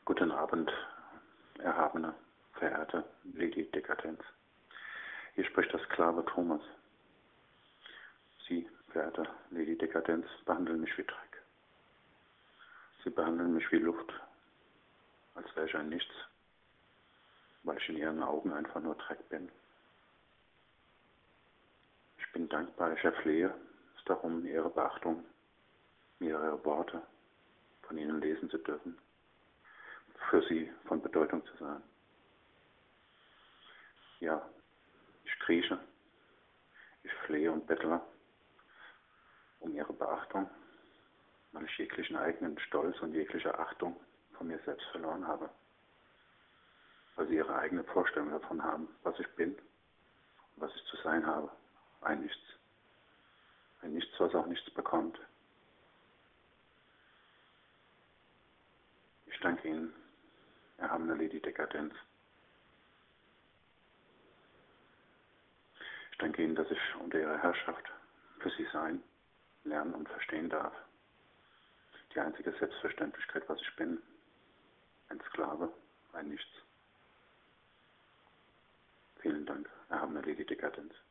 Guten Abend, erhabene, verehrte Lady Dekadenz. Hier spricht der Sklave Thomas. Sie, verehrte Lady Dekadenz, behandeln mich wie Dreck. Sie behandeln mich wie Luft, als wäre ich ein Nichts, weil ich in Ihren Augen einfach nur Dreck bin. Ich bin dankbar, ich erflehe es darum, Ihre Beachtung, Ihre Worte von Ihnen lesen zu dürfen, für Sie von Bedeutung zu sein. Ja, ich krieche, ich flehe und bettle um Ihre Beachtung, weil ich jeglichen eigenen Stolz und jegliche Achtung von mir selbst verloren habe, weil Sie Ihre eigene Vorstellung davon haben, was ich bin und was ich zu sein habe. Ein Nichts, was auch nichts bekommt. Ich danke Ihnen, erhabene Lady Dekadenz. Ich danke Ihnen, dass ich unter Ihrer Herrschaft für Sie sein, lernen und verstehen darf. Die einzige Selbstverständlichkeit, was ich bin, ein Sklave, ein Nichts. Vielen Dank, erhabene Lady Dekadenz.